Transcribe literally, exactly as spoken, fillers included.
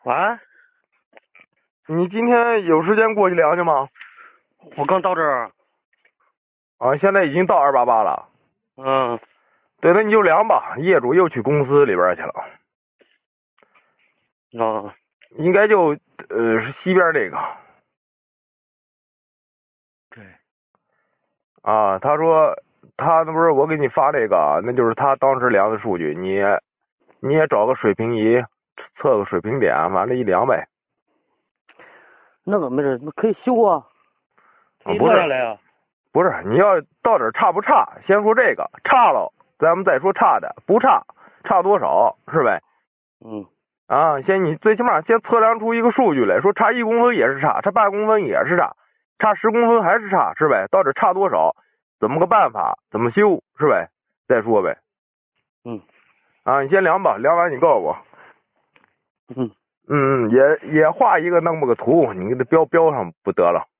啊， 你今天有时间过去量去吗？ 我刚到这儿。 啊，现在已经到二八八了。 嗯。 对，那你就量吧。业主又去公司里边去了。 啊。 应该就呃是西边这个。 对。 啊，他说他那不是我给你发这个，那就是他当时量的数据，你你也找个水平仪测个水平点，完了一量呗。 那个没事，那可以修啊，可以不是落下来啊。 不是，你要到底差不差？先说这个，差了咱们再说差的，不差差多少是呗？ 嗯。 啊，先你最起码先测量出一个数据来，说差一公分也是差，差八公分也是差，差十公分还是差，是呗？到底差多少？怎么个办法？怎么修是呗？再说呗。 嗯。 啊，你先量吧，量完你告诉我。 嗯。 嗯，也也画一个那么个图，你给它标标上不得了。